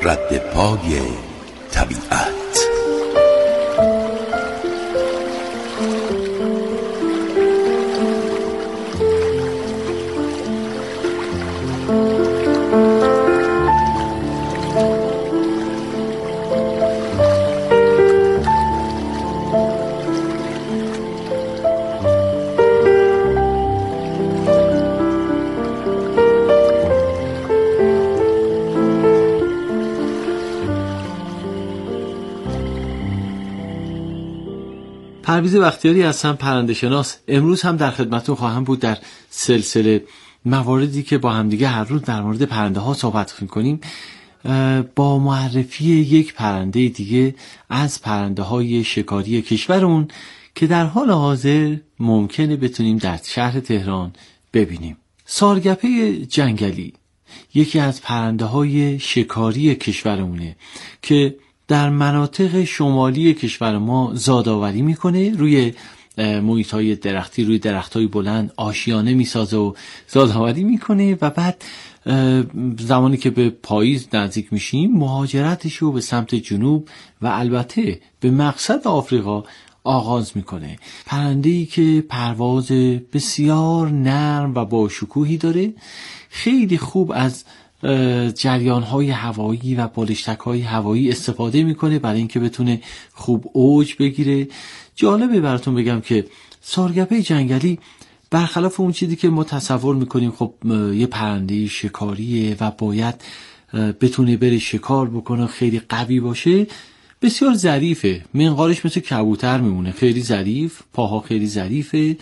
رد پای طبیعت. پرویز بختیاری هستم، پرنده شناس. امروز هم در خدمتتون خواهم بود در سلسله مواردی که با همدیگه هر روز در مورد پرنده ها صحبت می‌کنیم، با معرفی یک پرنده دیگه از پرنده های شکاری کشورمون که در حال حاضر ممکنه بتونیم در شهر تهران ببینیم. سارگپه جنگلی یکی از پرنده های شکاری کشورمونه که در مناطق شمالی کشور ما زادآوری میکنه، روی محیط‌های درختی، روی درخت‌های بلند آشیانه میسازه و زادآوری میکنه و بعد زمانی که به پاییز نزدیک میشیم مهاجرتش رو به سمت جنوب و البته به مقصد آفریقا آغاز میکنه. پرنده‌ای که پرواز بسیار نرم و با شکوهی داره، خیلی خوب از جریان‌های هوایی و بالشتک‌های هوایی استفاده میکنه برای اینکه بتونه خوب اوج بگیره. جالبه براتون بگم که سارگپه جنگلی برخلاف اون چیزی که ما تصور میکنیم، خب یه پرنده شکاریه و باید بتونه بره شکار بکنه، خیلی قوی باشه، بسیار ظریفه. منقارش مثل کبوتر میمونه، خیلی ظریف، پاها خیلی ظریفه.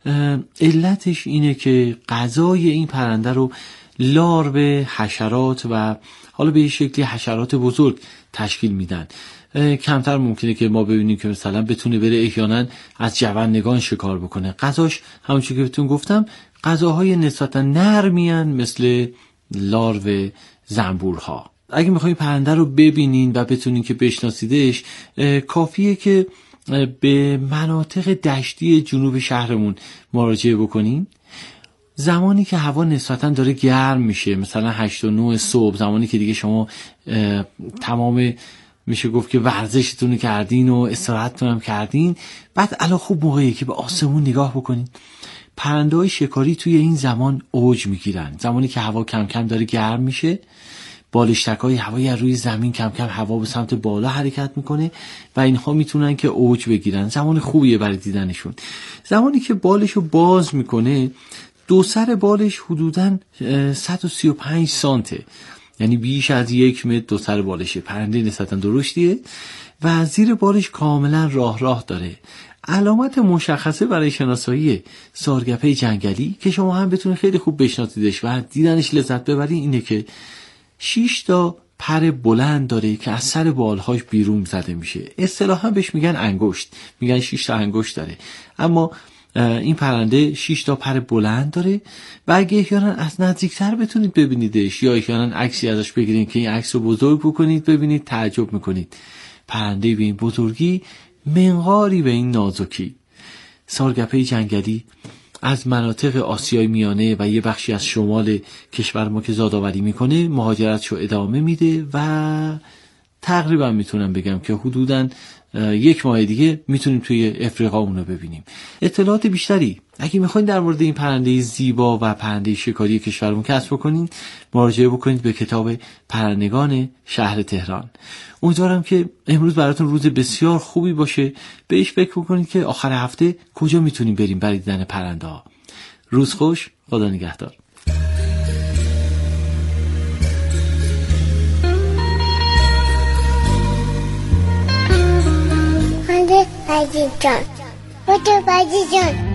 علتش اینه که غذای این پرنده رو لارو حشرات و حالا به شکلی حشرات بزرگ تشکیل میدن. کمتر ممکنه که ما ببینیم که مثلا بتونه بره احیانا از جوندگان شکار بکنه. غذاش همونجوری که بهتون گفتم غذاهای نسبتا نرمین مثل لارو زنبورها. اگه میخواین پرنده رو ببینین و بتونین که بشناسیدش، کافیه که به مناطق دشتی جنوب شهرمون مراجعه بکنین. زمانی که هوا نسبتا داره گرم میشه، مثلا 8 و 9 صبح، زمانی که دیگه شما تمام میشه گفت که ورزشتون کردین و استراحتتون هم کردین، بعد الان خوب موقعیه که به آسمون نگاه بکنین. پرنده‌های شکاری توی این زمان اوج میگیرن. زمانی که هوا کم کم داره گرم میشه، بالشتک‌های هوایی روی زمین کم کم هوا به سمت بالا حرکت میکنه و اینها میتونن که اوج بگیرن. زمان خوبیه برای دیدنشون. زمانی که بالشو باز میکنه، دو سر بالش حدوداً 135 سانته، یعنی بیش از 1 متر دو سر بالشه. پرنده نسبتاً درشتیه و زیر بالش کاملا راه داره. علامت مشخصه برای شناسایی سارگپه جنگلی که شما هم بتونید خیلی خوب بشناسیدش و دیدنش لذت ببرید اینه که 6 تا پر بلند داره که از سر بالهاش بیرون زده میشه. اصطلاحاً بهش میگن انگشت، میگن 6 تا انگشت داره، اما این پرنده 6 تا پر بلند داره و اگه احیانا از نزدیکتر بتونید ببینیدش یا احیانا عکسی ازش بگیرید که این عکس رو بزرگ بکنید ببینید، تعجب میکنید. پرنده به این بزرگی، منقاری به این نازکی. سارگپه جنگلی از مناطق آسیای میانه و یه بخشی از شمال کشور ما که زادآوری میکنه مهاجرتشو ادامه میده و تقریبا میتونم بگم که حدوداً 1 ماه دیگه میتونیم توی افریقا اونو ببینیم. اطلاعات بیشتری اگه میخواین در مورد این پرنده زیبا و پرنده شکاری کشورمون کسب بکنین، مراجعه بکنید به کتاب پرندگان شهر تهران. امیدوارم که امروز براتون روز بسیار خوبی باشه. بهش فکر بکنید که آخر هفته کجا میتونیم بریم برای دیدن پرنده ها. روز خوش، خدا نگهدار. بازی جان، بودو بازی جان.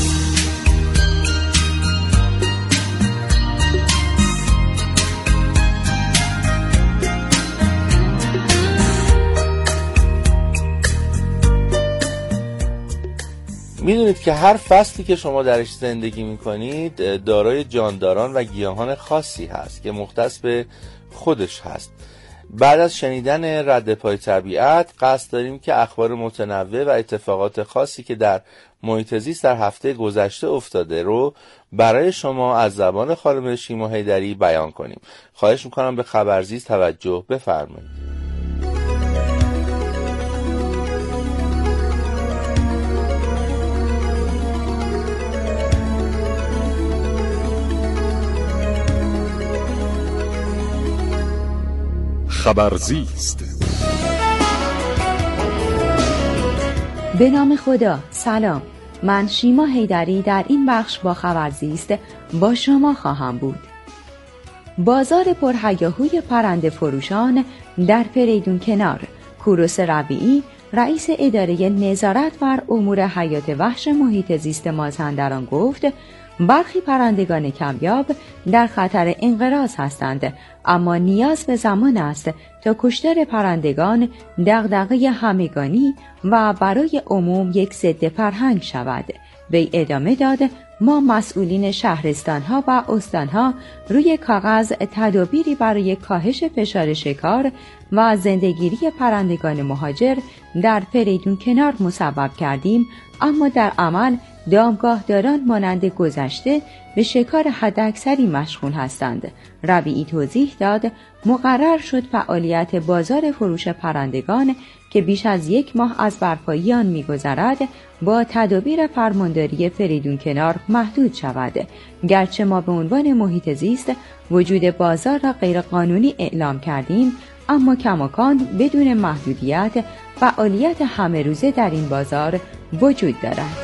میدونید که هر فصلی که شما درش زندگی میکنید دارای جانداران و گیاهان خاصی هست که مختص به خودش هست. بعد از شنیدن رد پای طبیعت قصد داریم که اخبار متنوع و اتفاقات خاصی که در محیط زیست در هفته گذشته افتاده رو برای شما از زبان خانم شیما حیدری بیان کنیم. خواهش میکنم به خبرزیست توجه بفرمایید. خبرزیست. به نام خدا. سلام، من شیما حیدری در این بخش با خبرزیست با شما خواهم بود. بازار پرهیاهوی پرنده فروشان در فریدون کنار. کوروش ربیعی، رئیس اداره نظارت بر امور حیات وحش محیط زیست مازندران گفت برخی پرندگان کمیاب در خطر انقراض هستند، اما نیاز به زمان است تا کشتار پرندگان دغدغه همگانی و برای عموم یک ضد فرهنگ شود. وی ادامه داد ما مسئولین شهرستانها و استانها روی کاغذ تدابیری برای کاهش فشار شکار و زندگیری پرندگان مهاجر در فریدون کنار مصوب کردیم، اما در عمل دامگاهداران مانند گذشته به شکار حداکثری مشغول هستند. ربیعی توضیح داد مقرر شد فعالیت بازار فروش پرندگان که بیش از 1 ماه از برپایی آن می‌گذرد با تدابیر فرمانداری فریدون کنار محدود شود. گرچه ما به عنوان محیط زیست وجود بازار را غیرقانونی اعلام کردیم، اما کماکان بدون محدودیت فعالیت همه روزه در این بازار وجود دارد.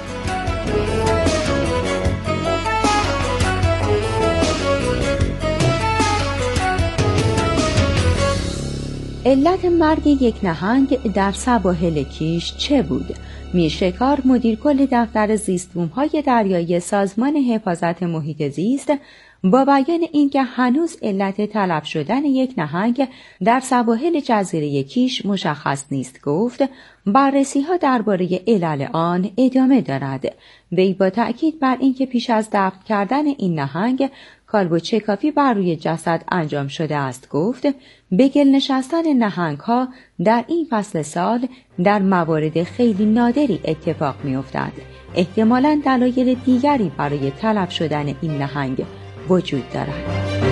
علت مرگ یک نهنگ در سواحل کیش چه بود؟ میرشکار، مدیر کل دفتر زیستبوم‌های دریایی سازمان حفاظت محیط زیست، با بیان اینکه هنوز علت تلف شدن یک نهنگ در سواحل جزیره کیش مشخص نیست گفت بررسی‌ها درباره علل آن ادامه دارد. وی با تأکید بر اینکه پیش از دفن کردن این نهنگ کالبد چکافی بر روی جسد انجام شده است گفت به گل نشستن نهنگ‌ها در این فصل سال در موارد خیلی نادری اتفاق می‌افتد. احتمالاً دلایل دیگری برای تلف شدن این نهنگ وجود دارد.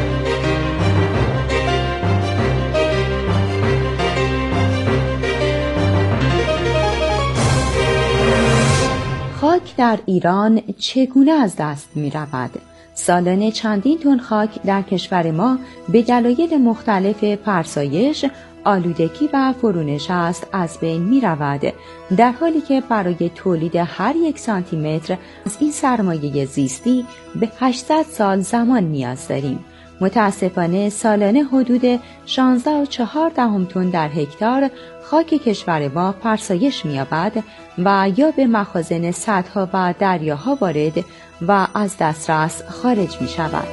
خاک در ایران چگونه از دست می‌رود؟ سالانه چندین تن خاک در کشور ما به دلایل مختلف فرسایش، آلودگی و فرونشست از بین می رود، در حالی که برای تولید هر 1 سانتی متر از این سرمایه زیستی به 800 سال زمان نیاز داریم. متاسفانه سالانه حدود 16.4 تن در هکتار خاک کشور ما فرسایش می‌یابد و یا به مخازن سدها و دریاها وارد و از دسترس خارج می‌شود.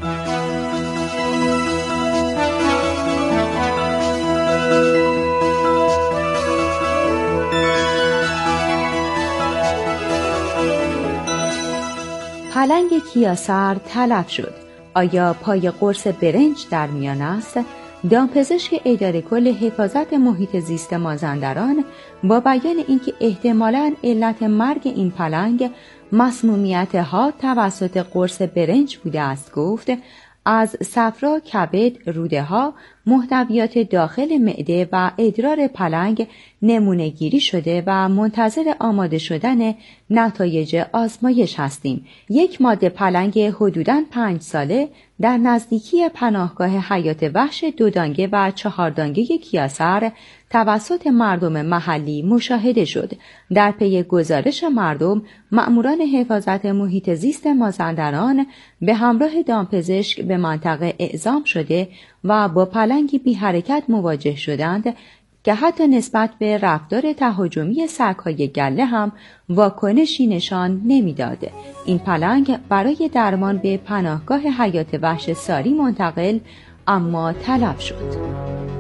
پلنگ کیاسر تلف شد. آیا پای قرص برنج در میان است؟ دامپزشک اداره کل حفاظت محیط زیست مازندران با بیان اینکه احتمالاً علت مرگ این پلنگ مسمومیت‌ها توسط قرص برنج بوده است گفت از صفرا، کبد، روده‌ها، محتویات داخل معده و ادرار پلنگ نمونه گیری شده و منتظر آماده شدن نتایج آزمایش هستیم. یک ماده پلنگ حدوداً 5 ساله در نزدیکی پناهگاه حیات وحش 2 دانگه و 4 دانگه کیاسر توسط مردم محلی مشاهده شد. در پی گزارش مردم، مأموران حفاظت محیط زیست مازندران به همراه دامپزشک به منطقه اعزام شده و با پلنگی بی حرکت مواجه شدند که حتی نسبت به رفتار تهاجمی سگ‌های گله هم واکنشی نشان نمیداد. این پلنگ برای درمان به پناهگاه حیات وحش ساری منتقل اما تلف شد.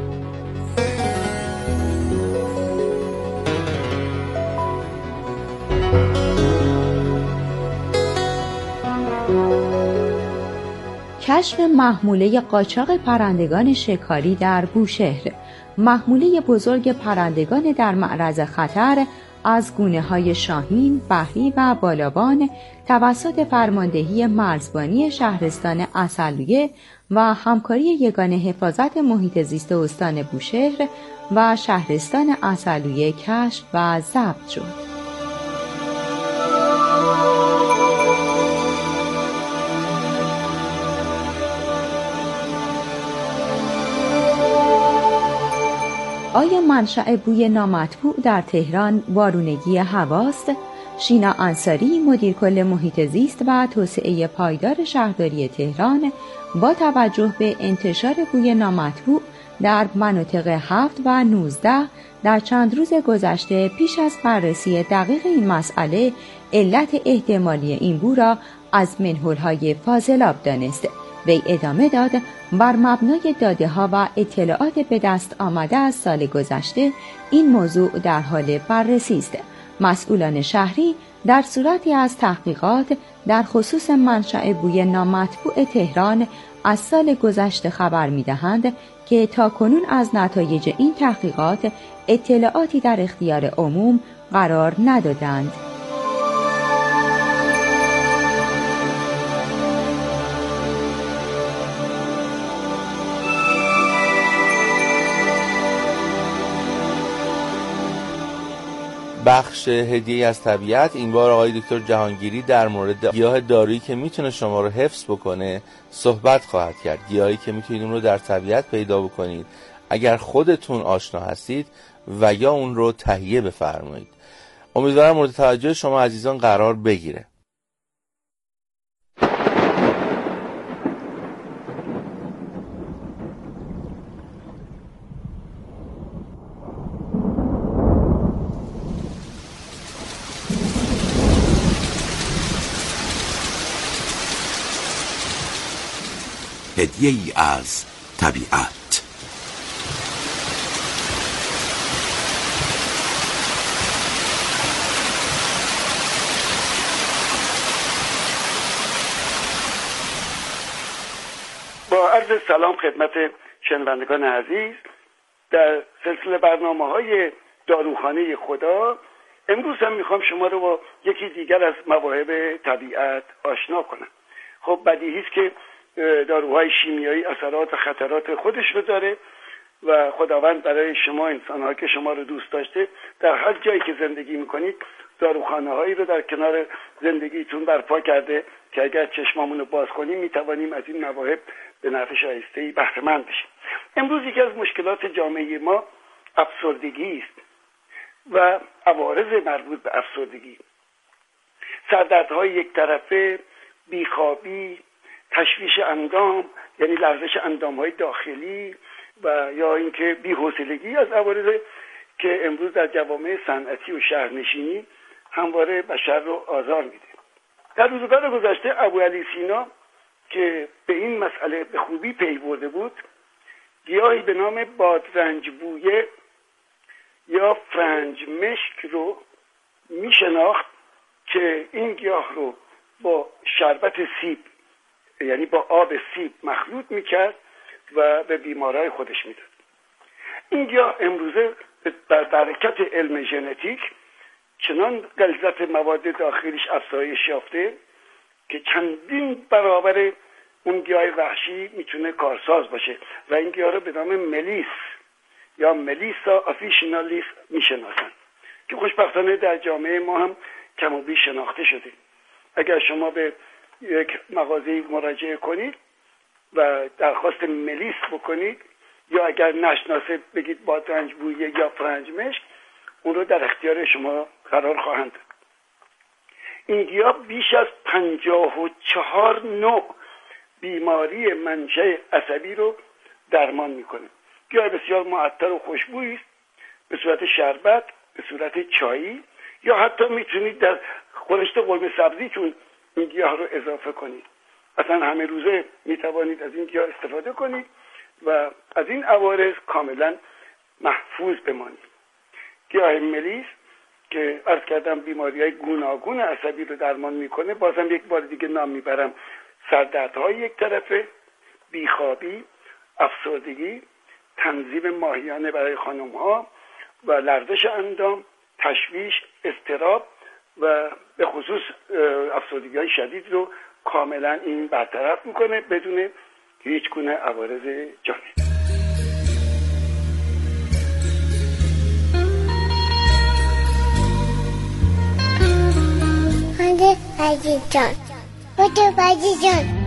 کشف محموله قاچاق پرندگان شکاری در بوشهر. محموله بزرگ پرندگان در معرض خطر از گونه‌های شاهین، بحری و بالابان توسط فرماندهی مرزبانی شهرستان عسلویه و همکاری یگان حفاظت محیط زیست استان بوشهر و شهرستان عسلویه کشف و ضبط شد. آیا منشأ بوی نامطبوع در تهران وارونگی هواست؟ شینا انصاری، مدیر کل محیط زیست و توسعه پایدار شهرداری تهران، با توجه به انتشار بوی نامطبوع در مناطق 7 و 19 در چند روز گذشته، پیش از بررسی دقیق این مسئله، علت احتمالی این بو را از منحول‌های فاضلاب دانست. وی ادامه داد: بر مبنای داده‌ها و اطلاعات به دست آمده از سال گذشته، این موضوع در حال بررسی است. مسئولان شهری در صورتی از تحقیقات در خصوص منشأ بوی نامطبوع تهران از سال گذشته خبر می‌دهند که تاکنون از نتایج این تحقیقات اطلاعاتی در اختیار عموم قرار ندادند. بخش هدیه از طبیعت. این بار آقای دکتر جهانگیری در مورد گیاه دارویی که میتونه شما رو حفظ بکنه صحبت خواهد کرد. گیاهی که میتونید اون رو در طبیعت پیدا بکنید اگر خودتون آشنا هستید و یا اون رو تهیه بفرمایید. امیدوارم مورد توجه شما عزیزان قرار بگیره. هدیه‌ای از طبیعت. با عرض سلام خدمت شنوندگان عزیز، در سلسله برنامه‌های داروخانه خدا امروز هم میخوام شما رو با یکی دیگر از مواهب طبیعت آشنا کنم. خب بدیهی است که داروهای شیمیایی اثرات و خطرات خودش رو داره و خداوند برای شما انسان‌ها که شما رو دوست داشته در هر جایی که زندگی میکنید داروخانه‌هایی رو در کنار زندگیتون برپا کرده که اگر چشمامون رو باز کنیم میتوانیم از این مواهب به نفع شایسته‌ای بهره مند بشیم. امروز یکی از مشکلات جامعه ما افسردگی است و عوارض مربوط به افسردگی، سردردهای یک طرفه، بیخوابی، تشویش اندام یعنی لرزش اندام‌های داخلی و یا اینکه بی‌حوصلگی از عوارض که امروز در جوامع صنعتی و شهرنشینی همواره بشر رو آزار میده. در روزگار گذشته ابوعلی سینا که به این مسئله به خوبی پی برده بود، گیاهی به نام بادرنج بویه یا فرنج مشک رو میشناخت که این گیاه رو با شربت سیب یعنی با آب سیب مخلوط میکرد و به بیمارای خودش میداد. این گیاه امروزه بر برکت علم ژنتیک چنان غلظت مواد داخلیش افزایش یافته که چندین برابر اون گیاه وحشی میتونه کارساز باشه و این گیاه رو به نام ملیس یا ملیسا افیشینالیس میشناسن که خوشبختانه در جامعه ما هم کم و بیش شناخته شده. اگر شما به یک مغازه مراجعه کنید و درخواست ملیس بکنید یا اگر نشناسه بگید بادرنج بویه یا فرنج مشک، اون رو در اختیار شما قرار خواهند داد. این گیاه بیش از 54 نوع بیماری منشأ عصبی رو درمان میکنه. گیاه بسیار معطر و خوشبویی است، به صورت شربت، به صورت چایی یا حتی میتونید در خورشت قرمه سبزیتون این گیاه رو اضافه کنید. اصلا همه روزه میتوانید از این گیاه استفاده کنید و از این عوارض کاملا محفوظ بمانید. گیاه ملیس که عرض کردم بیماری‌های گوناگون عصبی رو درمان میکنه. بازم یک بار دیگه نام میبرم: سردردهای یک طرفه، بیخوابی، افسردگی، تنظیم ماهیانه برای خانم‌ها و لرزش اندام، تشویش اضطراب و به خصوص افسردگی‌های شدید رو کاملا این برطرف میکنه بدون هیچ گونه عوارض جانبی. خانده بازی جان، بودو بازی جان.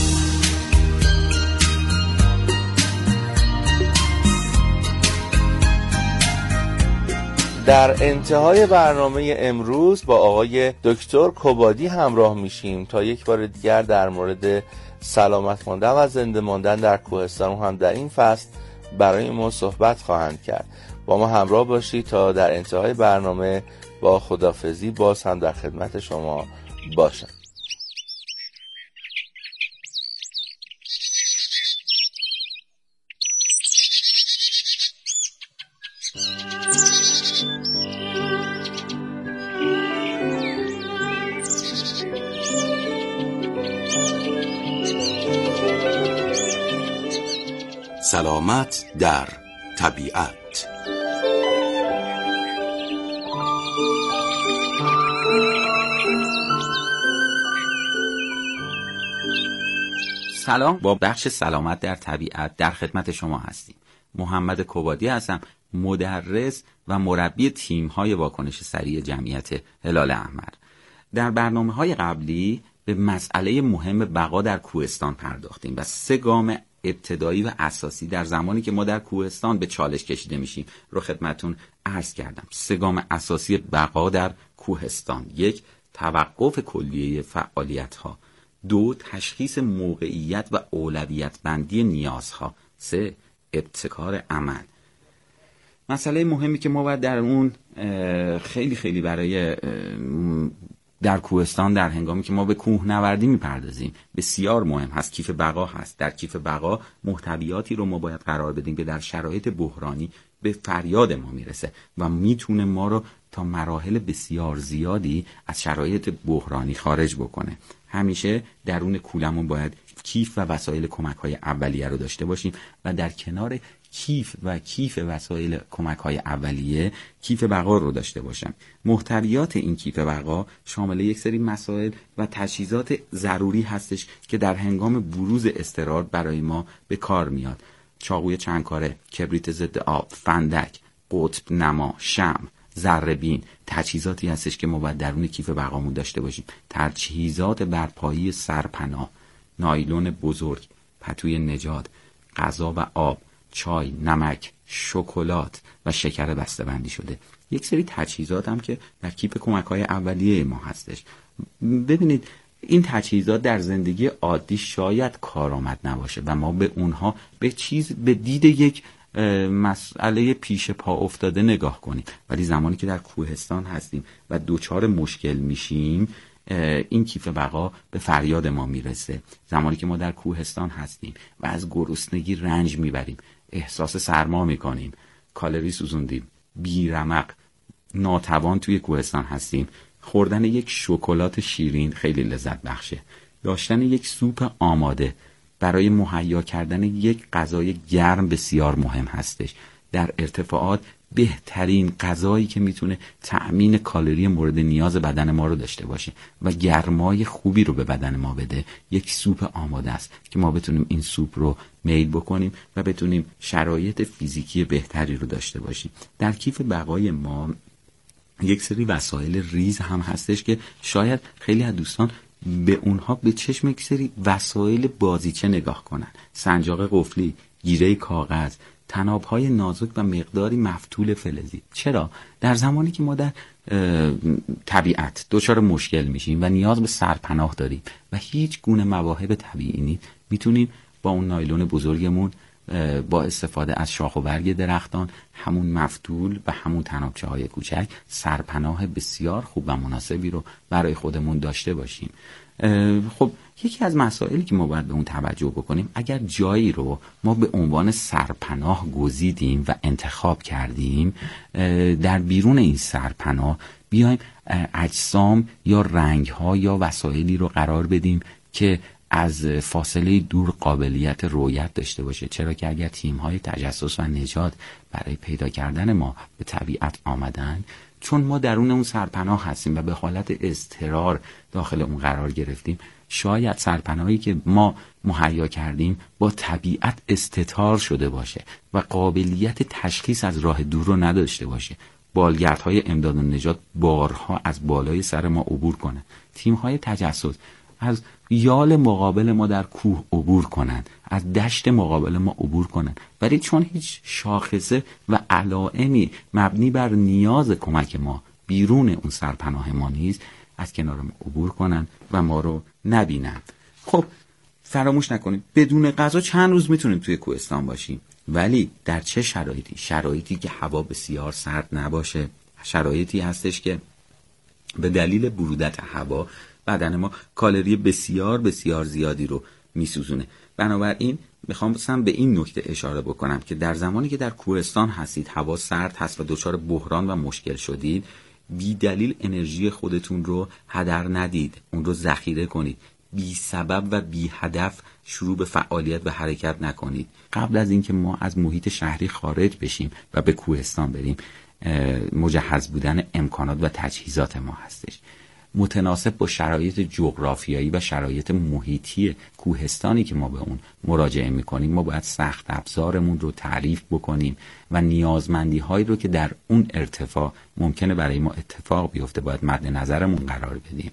در انتهای برنامه امروز با آقای دکتر کبادی همراه میشیم تا یک بار دیگر در مورد سلامت ماندن و زنده ماندن در کوهستان هم در این فصل برای ما صحبت خواهند کرد. با ما همراه باشید تا در انتهای برنامه با خداحافظی باز هم در خدمت شما باشم. سلامت در طبیعت. سلام، با بخش سلامت در طبیعت در خدمت شما هستیم. محمد کبادی هستم، مدرس و مربی تیم‌های واکنش سریع جمعیت هلال احمر. در برنامه‌های قبلی به مسئله مهم بقا در کوهستان پرداختیم و 3 گام ابتدایی و اساسی در زمانی که ما در کوهستان به چالش کشیده میشیم رو خدمتون عرض کردم. 3 گام اساسی بقا در کوهستان: 1. توقف کلیه فعالیت‌ها. 2. تشخیص موقعیت و اولویت بندی نیازها. 3. ابتکار عمل. مسئله مهمی که ما باید در اون خیلی برای در کوهستان در هنگامی که ما به کوهنوردی میپردازیم بسیار مهم هست، کیف بقا هست. در کیف بقا محتویاتی رو ما باید قرار بدیم که در شرایط بحرانی به فریاد ما میرسه و میتونه ما رو تا مراحل بسیار زیادی از شرایط بحرانی خارج بکنه. همیشه درون کولمون باید کیف و وسایل کمک‌های اولیه رو داشته باشیم و در کنار کیف وسایل کمک‌های اولیه کیف بقا رو داشته باشم. محتویات این کیف بقا شامل یک سری مسائل و تجهیزات ضروری هستش که در هنگام بروز اضطرار برای ما به کار میاد. چاقوی چندکاره، کبریت ضد آب، فندک، قطب نما، شمع، ذره‌بین تجهیزاتی هستش که ما باید درون کیف بقامون داشته باشیم. تجهیزات برپایی سرپناه، نایلون بزرگ، پتوی نجات، غذا و آب، چای، نمک، شکلات و شکر بسته‌بندی شده. یک سری تجهیزات هم که در کیف کمک‌های اولیه ما هستش. ببینید این تجهیزات در زندگی عادی شاید کارآمد نباشه و ما به اونها به دید یک مسئله پیش پا افتاده نگاه کنیم، ولی زمانی که در کوهستان هستیم و دوچار مشکل میشیم این کیف بقا به فریاد ما میرسه. زمانی که ما در کوهستان هستیم و از گرسنگی رنج میبریم، احساس سرما میکنیم، کالری سوزوندیم، بیرمق، ناتوان توی کوهستان هستیم، خوردن یک شکلات شیرین خیلی لذت بخشه. داشتن یک سوپ آماده برای مهیا کردن یک غذای گرم بسیار مهم هستش. در ارتفاعات بهترین غذایی که میتونه تأمین کالری مورد نیاز بدن ما رو داشته باشه و گرمای خوبی رو به بدن ما بده یک سوپ آماده است که ما بتونیم این سوپ رو میل بکنیم و بتونیم شرایط فیزیکی بهتری رو داشته باشیم. در کیف بقای ما یک سری وسایل ریز هم هستش که شاید خیلی از دوستان به اونها به چشم یک سری وسایل بازیچه نگاه کنن. سنجاق قفلی، گیره کاغذ، تناب‌های نازک و مقداری مفتول فلزی. چرا؟ در زمانی که ما در طبیعت دچار مشکل میشیم و نیاز به سرپناه داریم و هیچ گونه مواهب طبیعی نیست، میتونیم با اون نایلون بزرگمون با استفاده از شاخ و برگ درختان، همون مفتول و همون تنابچه‌های کوچک سرپناه بسیار خوب و مناسبی رو برای خودمون داشته باشیم. خب یکی از مسائلی که ما باید به اون توجه بکنیم، اگر جایی رو ما به عنوان سرپناه گزیدیم و انتخاب کردیم، در بیرون این سرپناه بیایم اجسام یا رنگ‌ها یا وسایلی رو قرار بدیم که از فاصله دور قابلیت رؤیت داشته باشه. چرا که اگر تیم‌های تجسس و نجات برای پیدا کردن ما به طبیعت آمدن، چون ما درون اون سرپناه هستیم و به حالت اضطرار داخل اون قرار گرفتیم، شاید سرپناهی که ما مهیا کردیم با طبیعت استتار شده باشه و قابلیت تشخیص از راه دور رو نداشته باشه. بالگردهای امداد و نجات بارها از بالای سر ما عبور کنن، تیم‌های تجسس از یال مقابل ما در کوه عبور کنن، از دشت مقابل ما عبور کنن، ولی چون هیچ شاخصه و علائمی مبنی بر نیاز کمک ما بیرون اون سرپناه ما نیست، از کنار ما عبور کنن و ما رو نبینن. خب فراموش نکنیم بدون غذا چند روز میتونیم توی کوهستان باشیم، ولی در چه شرایطی؟ شرایطی که هوا بسیار سرد نباشه، شرایطی هستش که به دلیل برودت هوا بدن ما کالری بسیار بسیار زیادی رو میسوزونه. بنابراین میخوام به این نکته اشاره بکنم که در زمانی که در کوهستان هستید، هوا سرد هست و دچار بحران و مشکل شدید، بی دلیل انرژی خودتون رو هدر ندید، اون رو ذخیره کنید. بی سبب و بی هدف شروع به فعالیت و حرکت نکنید. قبل از اینکه ما از محیط شهری خارج بشیم و به کوهستان بریم، مجهز بودن امکانات و تجهیزات ما هستش. متناسب با شرایط جغرافیایی و شرایط محیطی کوهستانی که ما به اون مراجعه میکنیم، ما باید سخت افزارمون رو تعریف بکنیم و نیازمندی هایی رو که در اون ارتفاع ممکنه برای ما اتفاق بیفته باید مد نظرمون قرار بدیم.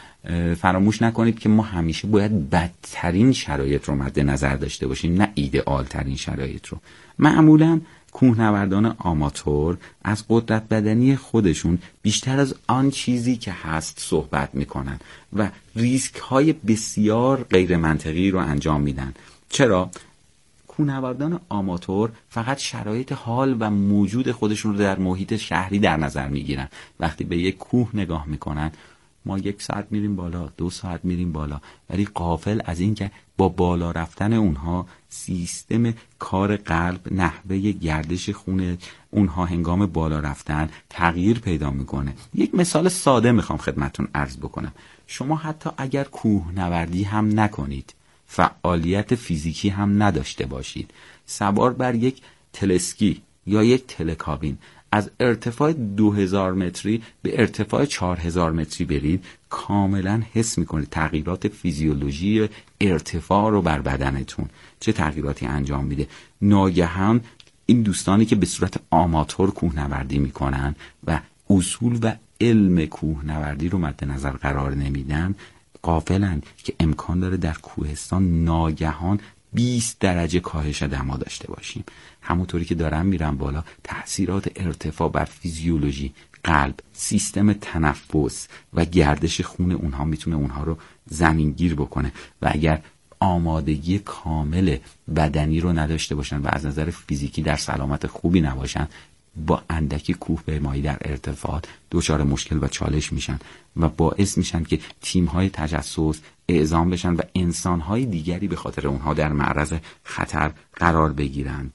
فراموش نکنید که ما همیشه باید بدترین شرایط رو مد نظر داشته باشیم، نه ایدئال ترین شرایط رو. معمولاً کوهنوردان آماتور از قدرت بدنی خودشون بیشتر از آن چیزی که هست صحبت میکنن و ریسک های بسیار غیر منطقی رو انجام میدن. چرا؟ کوهنوردان آماتور فقط شرایط حال و موجود خودشون رو در محیط شهری در نظر میگیرن. وقتی به یک کوه نگاه میکنن، ما 1 ساعت میریم بالا، 2 ساعت میریم بالا، ولی غافل از این که با بالا رفتن اونها سیستم کار قلب، نحوه گردش خون اونها هنگام بالا رفتن تغییر پیدا میکنه. یک مثال ساده میخوام خدمتون عرض بکنم. شما حتی اگر کوهنوردی هم نکنید، فعالیت فیزیکی هم نداشته باشید، سوار بر یک تلسکی یا یک تلکابین از ارتفاع 2000 متری به ارتفاع 4000 متری برید، کاملا حس میکنید تغییرات فیزیولوژی ارتفاع رو بر بدنتون چه تغییراتی انجام میده. ناگهان این دوستانی که به صورت آماتور کوهنوردی میکنن و اصول و علم کوهنوردی رو مد نظر قرار نمیدن، غافلن که امکان داره در کوهستان ناگهان 20 درجه کاهش دما داشته باشیم. همونطوری که دارم میرم بالا، تأثیرات ارتفاع بر فیزیولوژی، قلب، سیستم تنفس و گردش خون اونها میتونه اونها رو زمینگیر بکنه و اگر آمادگی کامل بدنی رو نداشته باشن و از نظر فیزیکی در سلامت خوبی نباشن، با اندکی کوه پیمایی در ارتفاعات دچار مشکل و چالش میشن و باعث میشن که تیم‌های تجسس اعزام بشن و انسان‌های دیگری به خاطر اونها در معرض خطر قرار بگیرن.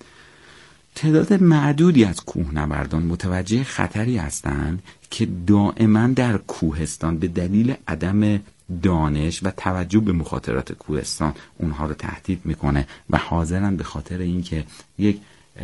تعداد معدودی از کوهنوردان متوجه خطری هستند که دائما در کوهستان به دلیل عدم دانش و توجه به مخاطرات کوهستان اونها رو تهدید میکنه و حاضرن به خاطر اینکه یک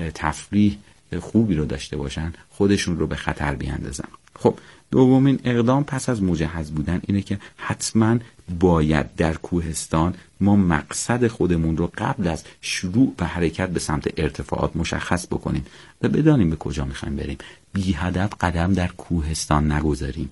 تفریح خوبی رو داشته باشن خودشون رو به خطر بیاندازن. خب دومین اقدام پس از مجهز بودن اینه که حتما باید در کوهستان ما مقصد خودمون رو قبل از شروع به حرکت به سمت ارتفاعات مشخص بکنیم و بدانیم به کجا میخوایم بریم. بی هدف قدم در کوهستان نگذاریم.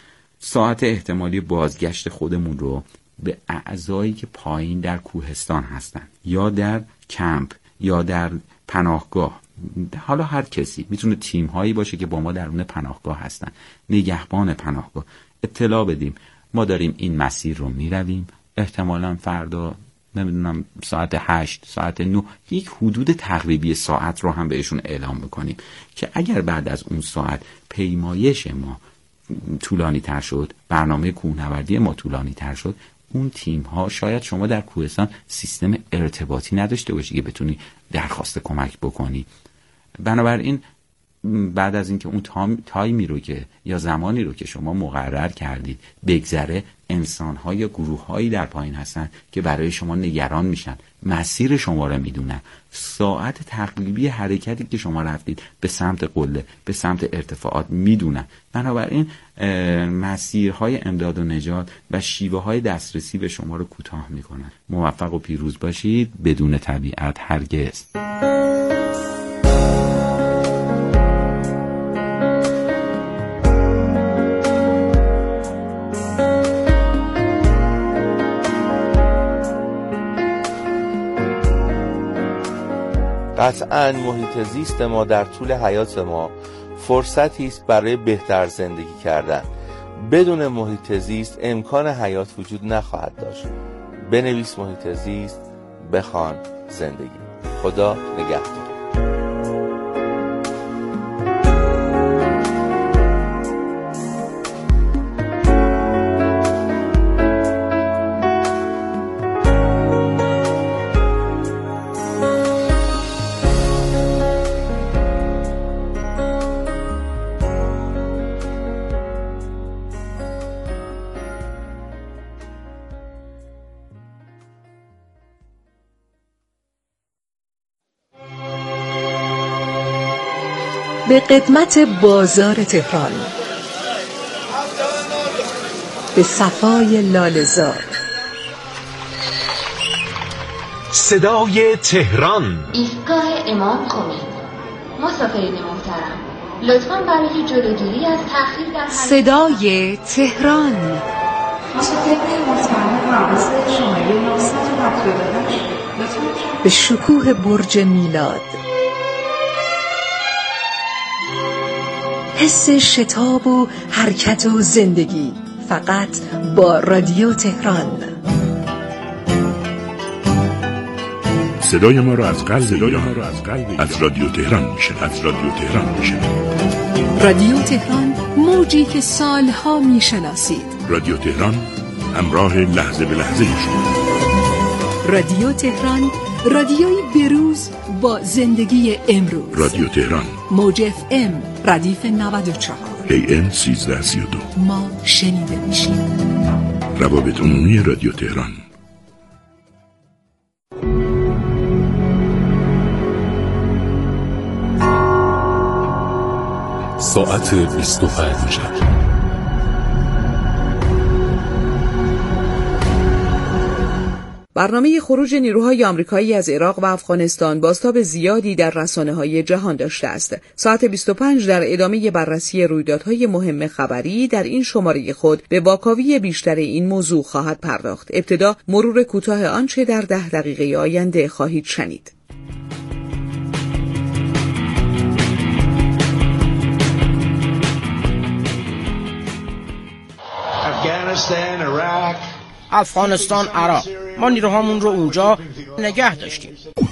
ساعت احتمالی بازگشت خودمون رو به اعضایی که پایین در کوهستان هستن یا در کمپ یا در پناهگاه، حالا هر کسی میتونه تیم هایی باشه که با ما درون پناهگاه هستن، نگهبان پناهگاه، اطلاع بدیم ما داریم این مسیر رو میرویم، احتمالاً فردا نمیدونم ساعت 8 ساعت 9 یک حدود تقریبی ساعت رو هم بهشون اعلام بکنیم که اگر بعد از اون ساعت پیمایش ما طولانی تر شد، برنامه کوهنوردی ما طولانی تر شد، اون تیم ها، شاید شما در کوهستان سیستم ارتباطی نداشته باشی که بتونی درخواست کمک بکنی. بنابراین بعد از اینکه اون تایمی رو که یا زمانی رو که شما مقرر کردید بگذره، انسان ها یا گروه هایی در پایین هستن که برای شما نگران میشن مسیر شما رو میدونن، ساعت تقریبی حرکتی که شما رفتید به سمت قله، به سمت ارتفاعات میدونن. بنابراین مسیرهای امداد و نجات و شیوه های دسترسی به شما رو کوتاه میکنن. موفق و پیروز باشید. بدون طبیعت هرگز. قطعاً محیط زیست ما در طول حیات ما فرصتی است برای بهتر زندگی کردن. بدون محیط زیست امکان حیات وجود نخواهد داشت. بنویس محیط زیست، بخوان زندگی. خدا نگهدار. به قدمت بازار تهران، به صفای لاله‌زار، صدای تهران، ایستگاه امام خمینی. مسافرین محترم، لطفاً برای جلوگیری از تأخیر در صدای تهران، مسافرین محترم پرواز شماره 978 لطفاً به شکوه برج میلاد، حس شتاب و حرکت و زندگی، فقط با رادیو تهران. صدای ما را از قلب ایران، از رادیو تهران میشه. رادیو تهران، موجی که سالها میشناسید. رادیو تهران، همراه لحظه به لحظه شما. رادیو تهران، رادیوی بروز با زندگی امروز. رادیو تهران، موج FM ردیف 94 AM 1332. ما شنیده میشیم. روابط عمومی رادیو تهران. ساعت 25. برنامه خروج نیروهای آمریکایی از عراق و افغانستان بازتاب زیادی در رسانه‌های جهان داشته است. ساعت 25 در ادامه بررسی رویدادهای مهم خبری در این شماره خود به واکاوی بیشتر این موضوع خواهد پرداخت. ابتدا مرور کوتاه آنچه در 10 دقیقه آینده خواهید شنید. افغانستان، عراق، ما نیروهامون رو اونجا نگه داشتیم.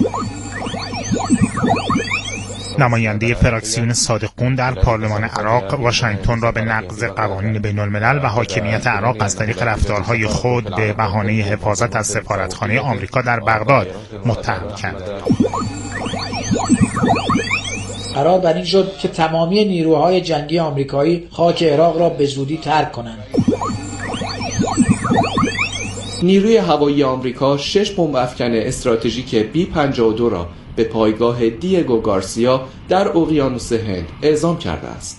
نماینده فراکسیون صادقون در پارلمان عراق واشنگتن را به نقض قوانین بین الملل و حاکمیت عراق از طریق رفتارهای خود به بهانه حفاظت از سفارتخانه آمریکا در بغداد متهم کرد. قرار بر این شد که تمامی نیروهای جنگی آمریکایی خاک عراق را به زودی ترک کنند. نیروی هوایی آمریکا 6 بمب افکن استراتژیک B-52 را به پایگاه دیگو گارسیا در اقیانوس هند اعزام کرده است.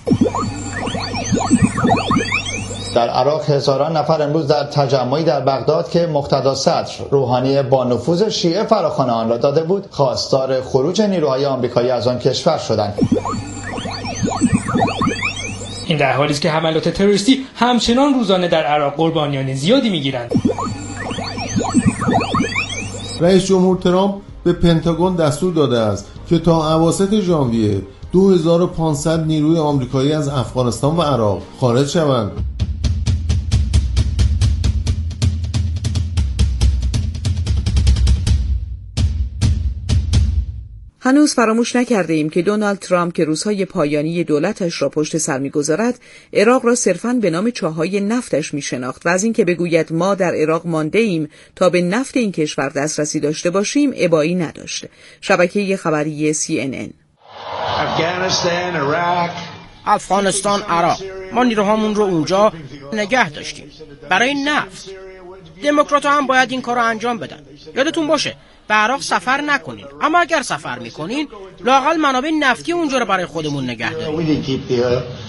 در عراق هزاران نفر امروز در تجمعی در بغداد که مقتدا صدر روحانی با نفوذ شیعه فراخوان آن را داده بود، خواستار خروج نیروهای آمریکایی از آن کشور شدند. این در حالی است که حملات تروریستی همچنان روزانه در عراق قربانیان زیادی می‌گیرند. رئیس جمهور ترامپ به پنتاگون دستور داده است که تا اواسط ژانویه 2500 نیروی آمریکایی از افغانستان و عراق خارج شوند. هنوز فراموش نکرده ایم که دونالد ترامپ که روزهای پایانی دولتش را پشت سر می‌گذارد، عراق را صرفاً به نام چاهای نفتش می‌شناخت و از اینکه بگوید ما در عراق مانده ایم تا به نفت این کشور دسترسی داشته باشیم ابایی نداشت. شبکه خبری CNN. افغانستان، عراق، ما نیروهامون رو اونجا نگه داشتیم برای نفت. دموکرات‌ها هم باید این کار رو انجام بدن. یادتون باشه به عراق سفر نکنین، اما اگر سفر میکنین لااقل منابع نفتی اونجا رو برای خودمون نگه داریم.